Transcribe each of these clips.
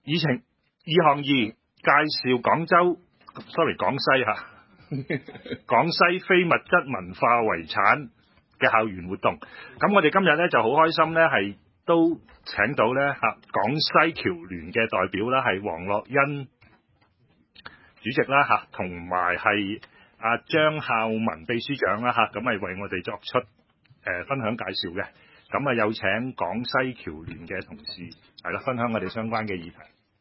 項二介紹廣西廣西非物質文化遺產嘅校園活動。咁我哋今日咧就好開心咧，係都請到咧廣西僑聯嘅代表啦，係黃樂欣主席啦同埋係阿張孝文秘書長啦咁係為我哋作出分享介紹嘅。咁有請廣西僑聯嘅同事係啦，分享我哋相關嘅議題。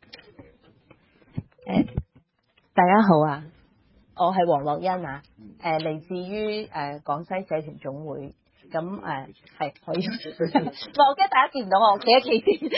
大家好啊，我係黃樂欣啊，嚟自於廣西社團總會。咁係可以，我驚大家見唔到我，企一企先。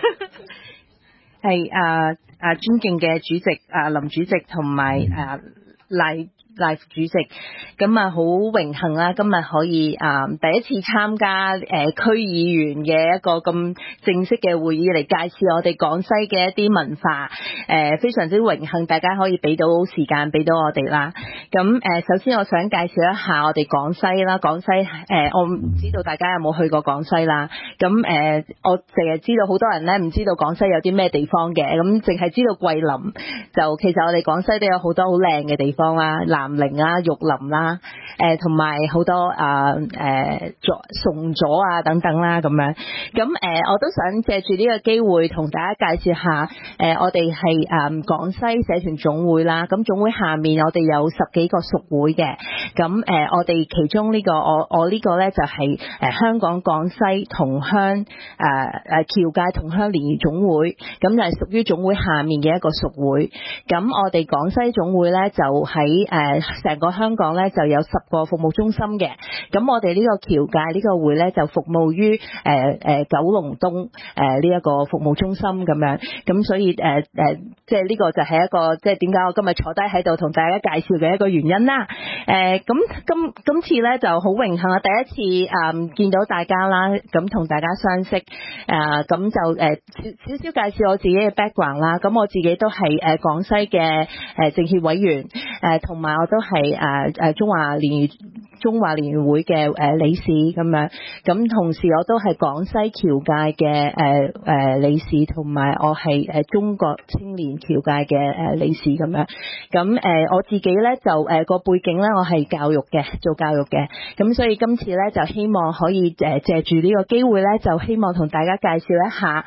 係尊敬嘅主席林主席同埋賴副主席，咁好榮幸啦！今日可以第一次參加區議員嘅一個咁正式嘅會議嚟介紹我哋廣西嘅一啲文化，非常之榮幸大家可以俾到時間俾到我哋啦。咁首先我想介紹一下我哋廣西啦，廣西我唔知道大家有冇去過廣西啦。咁我淨係知道好多人咧唔知道廣西有啲咩地方嘅，咁淨係知道桂林，就其實我哋廣西都有好多好靚嘅地方啦，南寧啊、玉林啦，同埋好多崇左啊等等啦咁樣。咁我都想借住呢個機會同大家介紹下，我哋係廣西社團總會啦。咁總會下面我哋有10幾個屬會嘅。咁我哋其中呢個我呢個咧就係香港廣西同鄉僑界同鄉聯誼總會，咁就係屬於總會下面嘅一個屬會。咁我哋廣西總會咧就喺成個香港咧就有10個服務中心嘅。咁我哋呢個僑界呢個會咧就服務於九龍東呢一個服務中心咁樣。咁所以即係呢個就係一個即係點解我今日坐低喺度同大家介紹嘅一個原因啦。咁今次咧就好榮幸啊，第一次見到大家啦，咁同大家相識。咁就少少介紹我自己嘅 background 啦。咁我自己都係廣西嘅政協委員，同埋我都係中華聯誼會嘅理事咁樣。咁同時我都係廣西僑界嘅理事，同埋我係中國青年僑界嘅理事咁樣。咁我自己咧就個背景咧，我係做教育嘅。咁所以今次咧就希望可以借住呢個機會咧，就希望同大家介紹一下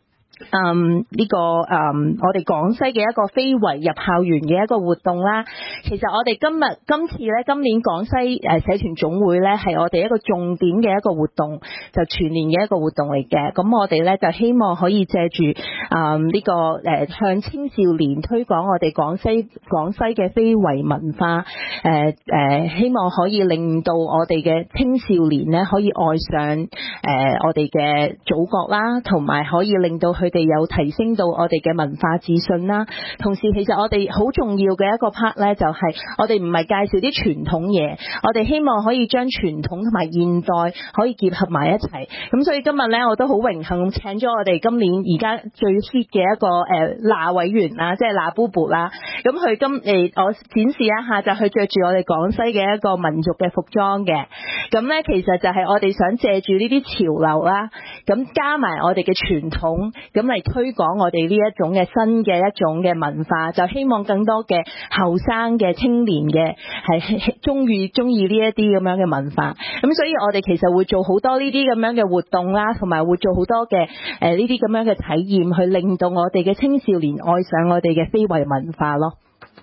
我哋廣西嘅一個非遺入校園嘅一個活動啦。其實我哋今年廣西社團總會咧係我哋一個重點嘅一個活動，就全年嘅一個活動嚟嘅。咁我哋咧就希望可以借住向青少年推廣我哋廣西嘅非遺文化，希望可以令到我哋嘅青少年咧可以愛上我哋嘅祖國啦，同埋可以令到佢哋有提升到我哋嘅文化自信啦。同時其實我哋好重要嘅一個 part 咧，就係我哋唔係介紹啲傳統嘢，我哋希望可以將傳統同埋現代可以結合埋一齊。咁所以今日咧我都好榮幸請咗我哋今年而家最 hit 嘅一個那委員啦，即係那 Bubu 啦。咁佢我展示一下，就佢着住我哋廣西嘅一個民族嘅服裝嘅。咁咧其實就係我哋想借住呢啲潮流啦，咁加埋我哋嘅傳統，咁嚟推廣我哋呢一種嘅新嘅一種嘅文化，就希望更多嘅後生嘅青年嘅係中意呢一啲咁樣嘅文化。咁所以我哋其實會做好多呢啲咁樣嘅活動啦，同埋會做好多嘅呢啲咁樣嘅體驗，去令到我哋嘅青少年愛上我哋嘅非遺文化咯。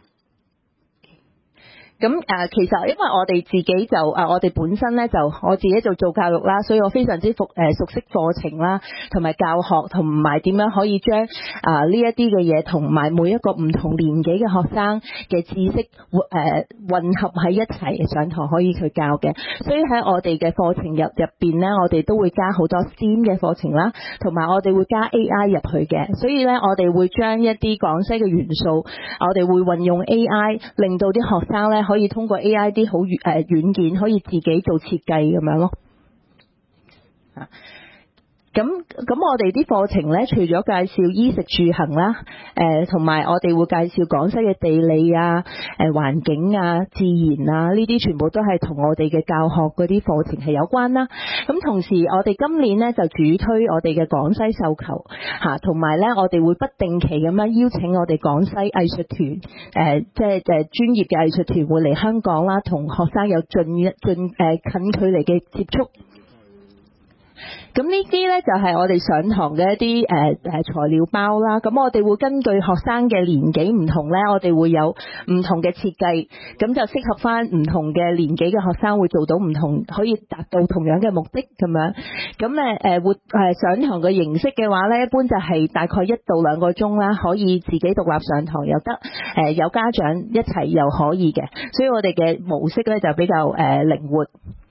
咁其實因為我哋自己就我哋本身咧就我自己就做教育啦，所以我非常之熟悉課程啦，同埋教學，同埋點樣可以將呢一啲嘅嘢同埋每一個唔同年紀嘅學生嘅知識混合喺一齊上堂可以去教嘅。所以喺我哋嘅課程入邊咧，我哋都會加好多 STEAM 嘅課程啦，同埋我哋會加 AI 入去嘅。所以咧我哋會將一啲廣西嘅元素，我哋會運用 AI， 令到啲學生咧可以通過 AI 啲好軟件可以自己做設計咁樣咯。 我哋啲課程咧，除咗介紹衣食住行啦，同埋我哋會介紹廣西嘅地理啊、環境啊、自然啊，呢啲全部都係同我哋嘅教學嗰啲課程係有關啦。咁同時我哋今年咧就主推我哋嘅廣西繡球嚇，同埋咧我哋會不定期咁樣邀請我哋廣西藝術團，即係專業嘅藝術團會嚟香港啦，同學生有近距離嘅接觸。咁呢啲呢，就係我哋上堂嘅一啲材料包啦。咁我哋會根據學生嘅年紀唔同呢，我哋會有唔同嘅設計，咁就適合翻唔同嘅年紀嘅學生會做到唔同，可以達到同樣嘅目的咁樣。咁會上堂嘅形式嘅話呢，一般就係大概1到2個鐘啦，可以自己獨立上堂又得，有家長一齊又可以嘅。所以我哋嘅模式呢，就比較靈活。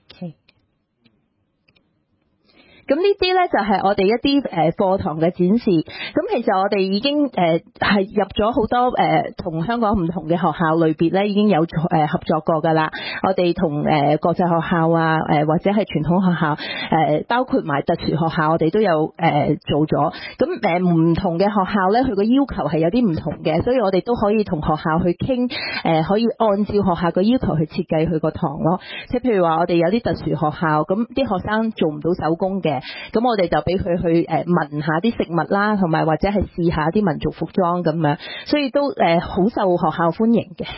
咁呢啲呢，就係我哋一啲課堂嘅展示。咁其實我哋已經係入咗好多同香港唔同嘅學校類別呢，已經有合作過㗎啦。我哋同國際學校啊，或者係傳統學校，包括埋特殊學校，我哋都有做咗。咁唔同嘅學校呢，佢個要求係有啲唔同嘅，所以我哋都可以同學校去傾，可以按照學校嘅要求去設計佢個堂咯。即係譬如話，我哋有啲特殊學校，咁啲學生做唔到手工嘅。咁我哋就俾佢去聞下啲食物啦，同埋或者係試下啲民族服裝咁樣，所以都好受學校歡迎嘅。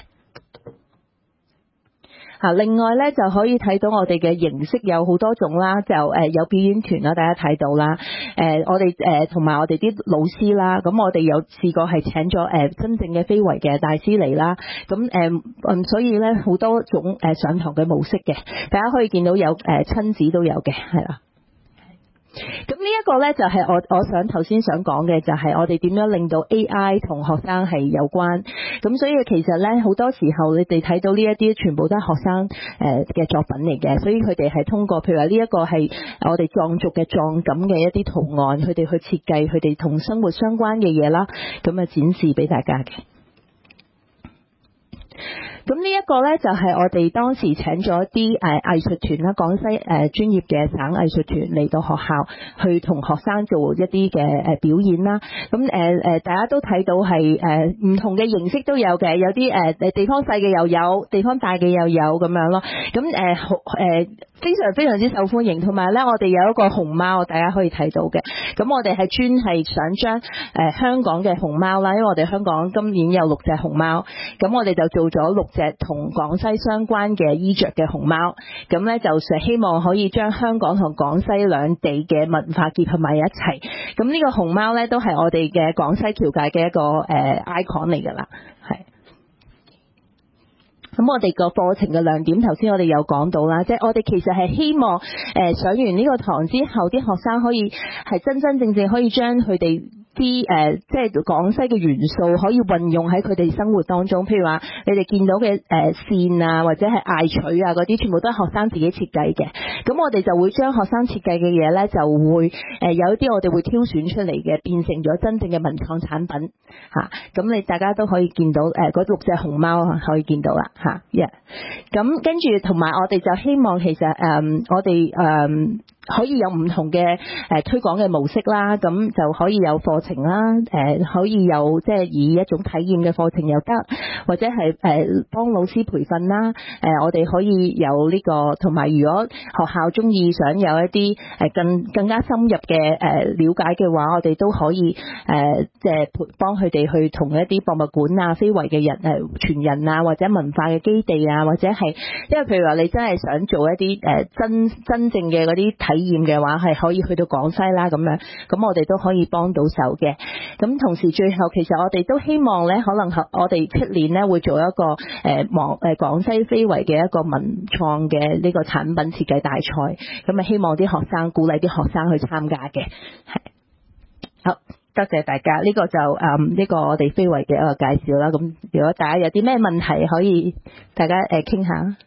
另外咧就可以睇到我哋嘅形式有好多種啦，就有表演團啦，大家睇到啦。我哋同埋我哋啲老師啦，咁我哋有試過係請咗真正嘅非遺嘅大師嚟啦。咁所以咧好多種上堂嘅模式嘅，大家可以見到有親子都有嘅，係啦。咁呢一個呢，就係我想頭先想講嘅，就係我哋點樣令到 AI 同學生係有關。咁所以其實呢，好多時候你哋睇到呢一啲全部都係學生嘅作品嚟嘅，所以佢哋係通過譬如話呢一個係我哋藏族嘅藏錦嘅一啲圖案，佢哋去設計佢哋同生活相關嘅嘢啦，咁啊展示俾大家嘅。咁呢一個呢，就係我哋當時請咗一啲藝術團啦，廣西專業嘅省藝術團嚟到學校去同學生做一啲嘅表演啦。咁大家都睇到係唔同嘅形式都有嘅，有啲地方細嘅又有，地方大嘅又有咁樣咯。咁非常非常之受歡迎，同埋呢，我哋有一個熊貓，大家可以睇到嘅。咁我哋係專係想將香港嘅熊貓啦，因為我哋香港今年有6隻熊貓，咁我哋就做咗6隻同廣西相關嘅衣着嘅熊貓，咁呢，就希望可以將香港同廣西兩地嘅文化結合埋一齊。咁呢個熊貓呢，都係我哋嘅廣西僑界嘅一個icon 嚟㗎啦，係。咁我哋個課程嘅亮點，頭先我哋有講到啦，即係我哋其實係希望上完呢個堂之後，啲學生可以係真真正正可以將佢哋啲即係廣西嘅元素可以運用喺佢哋生活當中。譬如話你哋見到嘅線啊，或者係艾取啊嗰啲，全部都係學生自己設計嘅。咁我哋就會將學生設計嘅嘢咧，就會有一啲我哋會挑選出嚟嘅，變成咗真正嘅文創產品嚇。咁你大家都可以見到嗰6隻熊貓可以見到啦嚇。咁跟住同埋我哋就希望其實我哋可以有唔同嘅推廣嘅模式啦，咁就可以有課程啦，可以有即係以一種體驗嘅課程又得，或者係幫老師培訓啦。我哋可以有呢個，同埋如果學校中意想有一啲更加深入嘅了解嘅話，我哋都可以即係幫佢哋去同一啲博物館啊、非遺嘅人傳人啊，或者文化嘅基地啊，或者係因為譬如話你真係想做一啲真正嘅嗰啲體驗嘅話，係可以去到廣西啦咁樣，咁我哋都可以幫到手嘅。咁同時最後其實我哋都希望咧，可能我哋出年咧會做一個廣西非遺嘅一個文創嘅呢個產品設計大賽，咁啊希望啲學生鼓勵啲學生去參加嘅。係，好，多謝大家，呢個就呢個我哋非遺嘅一個介紹啦。咁如果大家有啲咩問題，可以大家傾下。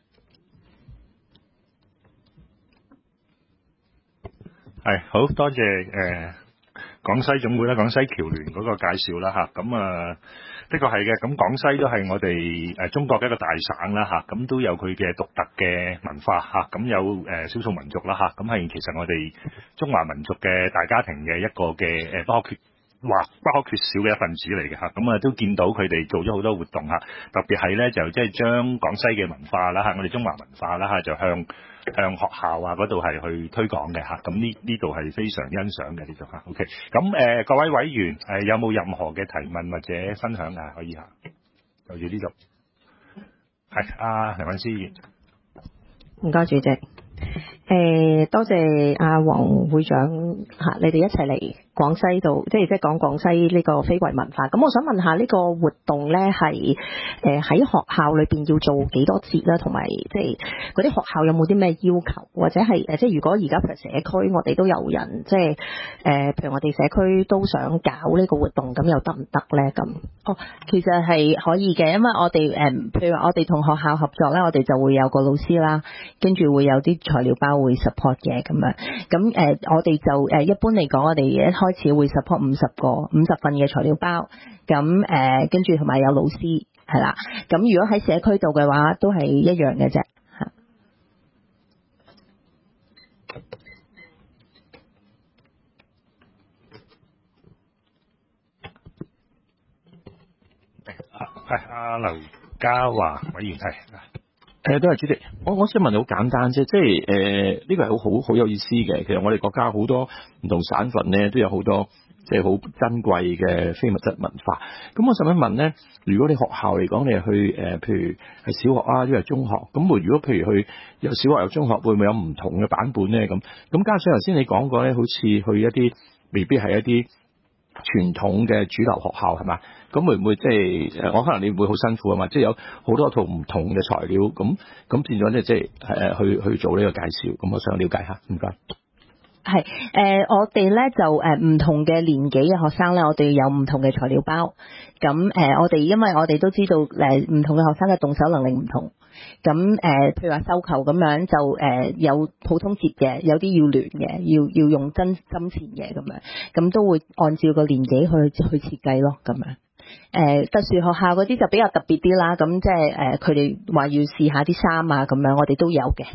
係， 好多謝廣西總會啦，廣西僑聯嗰個介紹啦嚇，咁的確係嘅，咁廣西都係我哋中國嘅一個大省啦嚇，咁都有佢嘅獨特嘅文化嚇，咁有少數民族啦嚇，咁係其實我哋中華民族嘅大家庭嘅一個嘅不可缺少嘅一份子嚟嘅嚇，咁都見到佢哋做咗好多活動嚇，特別係咧就即係將廣西嘅文化啦嚇，我哋中華文化啦嚇，就向學校啊嗰度係去推廣嘅嚇，咁呢度係非常欣賞嘅呢度嚇。OK， 咁各位委員有冇任何嘅提問或者分享啊？可以嚇，就住呢度係梁韻詩議員。 唔該主席，多謝阿黃會長嚇，你哋一齊嚟廣西度，即係講廣西呢個非遺文化。咁我想問下呢個活動咧係喺學校裏邊要做幾多節啦，同埋即係嗰啲學校有冇啲咩要求，或者係即係如果而家譬如社區我哋都有人即係譬如我哋社區都想搞呢個活動，咁又得唔得咧？咁其實係可以嘅，因為我哋譬如話我哋同學校合作咧，我哋就會有個老師啦，跟住會有啲材料包會 support 嘅咁樣。咁我哋就一般嚟講，我哋一開始會 support 50份嘅材料包，咁跟住同埋有老師係啦。咁如果喺社區度嘅話，都係一樣嘅啫。 係阿劉家華委員係。 都係主席，我想問你好簡單啫，即係呢個係好有意思嘅。其實我哋國家好多唔同省份咧都有好多即係好珍貴嘅非物質文化。咁我想問咧，如果你學校嚟講，你係去譬如係小學啊，因為中學，咁如果譬如去有小學有中學，會唔會有唔同嘅版本咧？咁加上頭先你講過咧，好似去一啲未必係一啲傳統嘅主流學校係嘛？咁會唔會即係我可能你會好辛苦啊嘛？即係有好多套唔同嘅材料，咁變咗咧，即係去做呢個介紹。咁我想了解下，唔該。 係我哋咧就唔同嘅年紀嘅學生咧，我哋有唔同嘅材料包。咁我哋因為我哋都知道唔同嘅學生嘅動手能力唔同。咁譬如話繡球咁樣就有普通折嘅，有啲要聯嘅，要用針線嘅咁樣，咁都會按照個年紀去設計咯咁樣。特殊學校嗰啲就比較特別啲啦，咁即係佢哋話要試下啲衫啊咁樣，我哋都有嘅。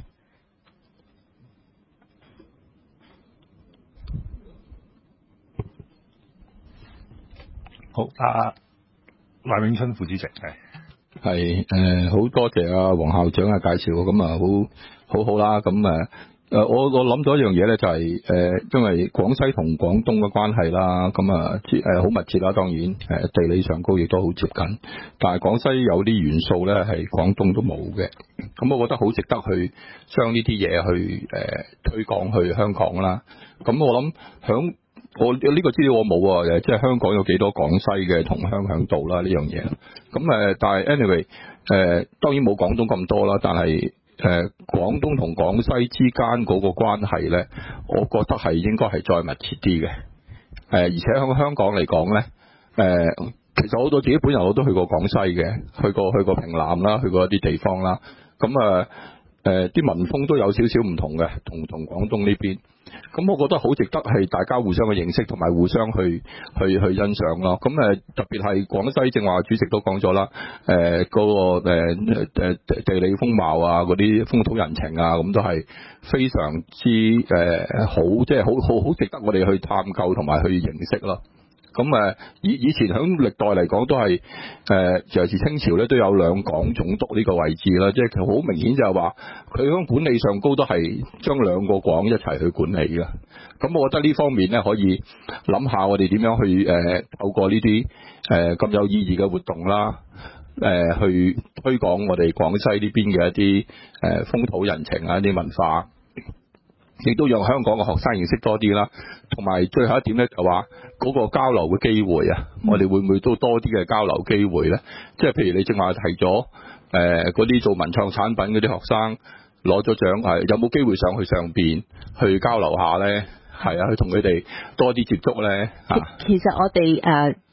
好，賴永春副主席係好多謝阿黃校長嘅介紹，咁好好啦。咁我諗到一樣嘢咧，就係因為廣西同廣東嘅關係啦，咁好密切啦，當然地理上高亦都好接近，但係廣西有啲元素咧係廣東都冇嘅，咁我覺得好值得去將呢啲嘢去推廣去香港啦。咁我諗我呢個資料我冇啊，即係香港有幾多廣西嘅同鄉響度啦呢樣嘢。咁但係 anyway 當然冇廣東咁多啦，但係廣東同廣西之間嗰個關係咧，我覺得係應該係再密切啲嘅。而且喺香港嚟講咧，其實我自己本人我都去過廣西嘅，去過平南啦，去過一啲地方啦。咁啲民風都有少少唔同嘅，同廣東呢邊。咁我覺得好值得係大家互相嘅認識同埋互相去欣賞咯。咁特別係廣西，正話主席都講咗啦，嗰個地理風貌啊，嗰啲風土人情啊，咁都係非常之好，即係好值得我哋去探究同埋去認識咯。咁以前喺歷代嚟講都係尤其是清朝咧都有兩廣總督呢個位置啦，即係佢好明顯就係話佢喺管理上高都係將兩個廣一齊去管理嘅。咁我覺得呢方面咧可以諗下我哋點樣去透過呢啲咁有意義嘅活動啦，去推廣我哋廣西呢邊嘅一啲風土人情啊，一啲文化。亦都讓香港嘅學生認識多啲啦，同埋最後一點咧就話嗰個交流嘅機會啊，我哋會唔會都多啲嘅交流機會咧？即係譬如你正話提咗嗰啲做文創產品嗰啲學生攞咗獎，有冇機會上去上邊去交流下咧？係啊，去同佢哋多啲接觸咧。 其實我哋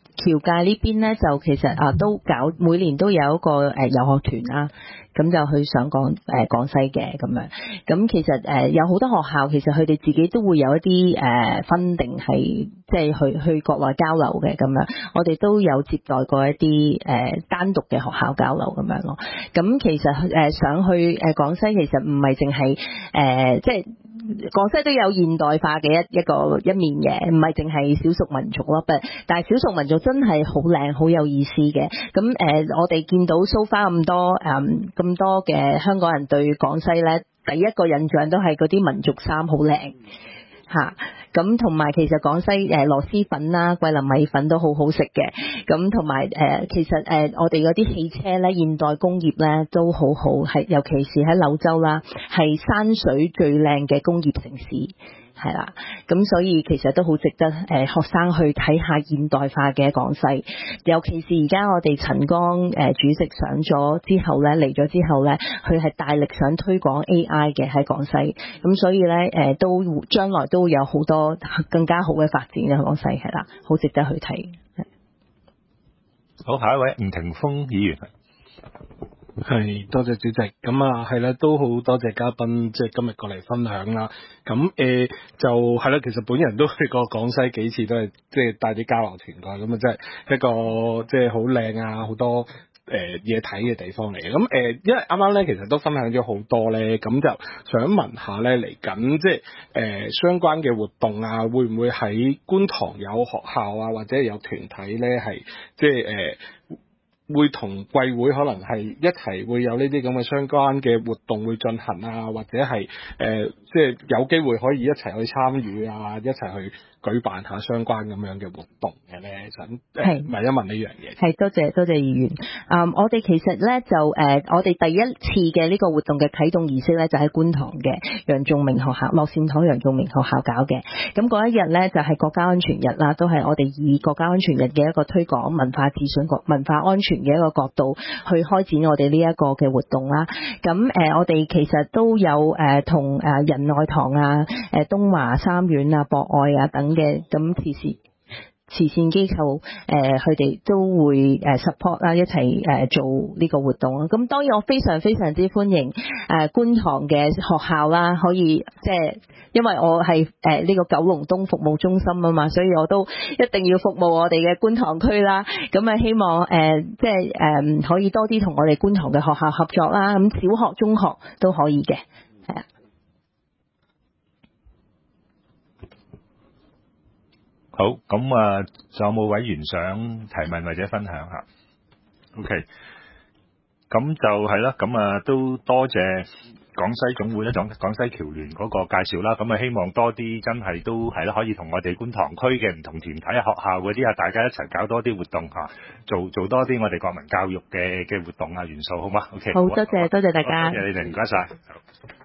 僑界呢邊咧就其實都搞每年都有一個遊學團啦，咁就去上廣西嘅咁樣。咁其實有好多學校其實佢哋自己都會有一啲分定係即係去國內交流嘅咁樣。我哋都有接待過一啲單獨嘅學校交流咁樣咯。咁其實上去廣西其實唔係淨係即係。廣西都有現代化嘅一面嘅，唔係淨係少數民族咯，但係少數民族真係好靚，好有意思嘅。咁我哋見到 so far 咁多嘅香港人對廣西咧，第一個印象都係嗰啲民族衫好靚嚇。咁同埋其實廣西螺螄粉啦、桂林米粉都好好食嘅。咁同埋其實我哋嗰啲汽車咧、現代工業咧都好好，係尤其是喺柳州啦，係山水最靚嘅工業城市。係啦，咁所以其實都好值得學生去睇下現代化嘅廣西，尤其是而家我哋陳剛主席上咗之後咧，嚟咗之後咧，佢係大力想推廣 AI 嘅喺廣西，咁所以咧都將來都會有好多更加好嘅發展嘅廣西，係啦，好值得去睇。 好，下一位吳霆鋒議員。 係，多謝主席。咁啊，係啦，都好多謝嘉賓，即係今日過嚟分享啦。咁就係啦，其實本人都去過廣西幾次，都係即係帶啲交流團過，咁啊，即係一個即係好靚啊，好多嘢睇嘅地方嚟嘅。咁因為啱啱咧，其實都分享咗好多咧，咁就想問下咧，嚟緊即係相關嘅活動啊，會唔會喺觀塘有學校啊，或者有團體咧，係即係會同貴會可能係一齊會有呢啲咁嘅相關嘅活動會進行啊，或者係即係有機會可以一齊去參與啊，一齊去舉辦下相關咁樣嘅活動嘅咧，想問一問呢樣嘢。 係，多謝議員。我哋其實咧就我哋第一次嘅呢個活動嘅啟動儀式咧就喺觀塘嘅楊仲明學校樂善堂楊仲明學校搞嘅。咁嗰一日咧就係國家安全日啦，都係我哋以國家安全日嘅一個推廣文化自信、文化安全嘅一個角度去開展我哋呢一個嘅活動啦。咁我哋其實都有同仁愛堂啊、東華三院啊、博愛啊等嘅咁慈善機構佢哋都會support 啦，一齊做呢個活動啦。咁當然我非常非常之歡迎觀塘嘅學校啦，可以即係因為我係呢個九龍東服務中心啊嘛，所以我都一定要服務我哋嘅觀塘區啦。咁希望即係可以多啲同我哋觀塘嘅學校合作啦。咁小學、中學都可以嘅，係啊。 好，咁啊，仲有冇委員想提問或者分享下 ？OK， 咁就係啦，咁啊都多謝廣西總會咧，廣西僑聯嗰個介紹啦。咁啊，希望多啲真係都係啦，可以同我哋觀塘區嘅唔同團體、學校嗰啲啊，大家一齊搞多啲活動嚇，做多啲我哋國民教育嘅活動啊元素，好嗎 ？OK， 好，多謝大家， 多謝你哋，唔該晒。